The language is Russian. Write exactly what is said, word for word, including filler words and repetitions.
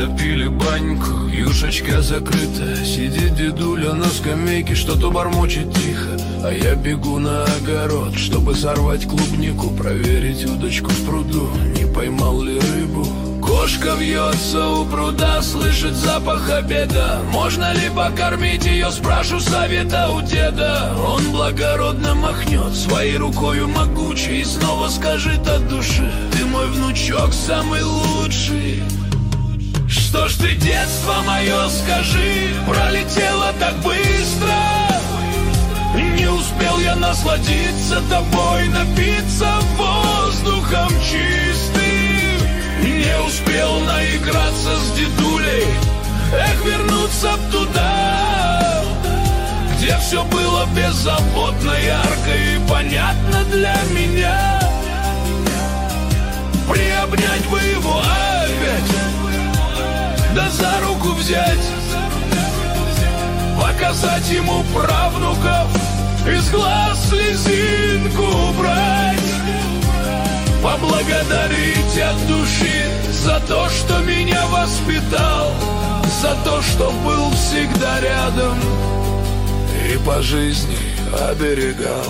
Затопили баньку, юшечка закрыта. Сидит дедуля на скамейке, что-то бормочет тихо. А я бегу на огород, чтобы сорвать клубнику, проверить удочку в пруду, не поймал ли рыбу. Кошка вьется у пруда, слышит запах обеда. Можно ли покормить ее, спрашиваю совета у деда. Он благородно махнет своей рукою могучей и снова скажет от души: ты мой внучок самый лучший. Что ж ты, детство мое, скажи, пролетело так быстро. Не успел я насладиться тобой, напиться воздухом чистым. Не успел наиграться с дедулей, эх, вернуться б туда, где все было беззаботно, ярко и понятно для меня. Приобнять бы его опять, да за руку взять, показать ему правнуков, из глаз слезинку убрать, поблагодарить от души за то, что меня воспитал, за то, что был всегда рядом и по жизни оберегал.